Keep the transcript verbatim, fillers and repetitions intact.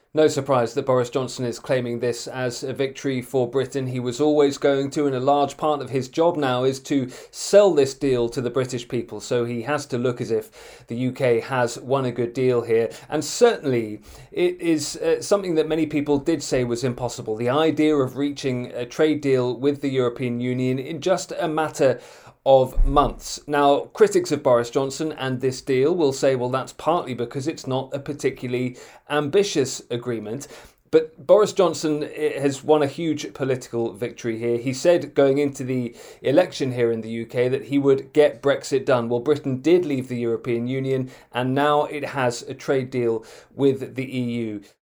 No surprise that Boris Johnson is claiming this as a victory for Britain. He was always going to, and a large part of his job now is to sell this deal to the British people. So he has to look as if the U K has won a good deal here. And certainly it is uh, something that many people did say was impossible. The idea of reaching a trade deal with the European Union in just a matter of months. Now, critics of Boris Johnson and this deal will say, well, that's partly because it's not a particularly ambitious agreement. But Boris Johnson has won a huge political victory here. He said going into the election here in the U K that he would get Brexit done. Well, Britain did leave the European Union, and now it has a trade deal with the E U.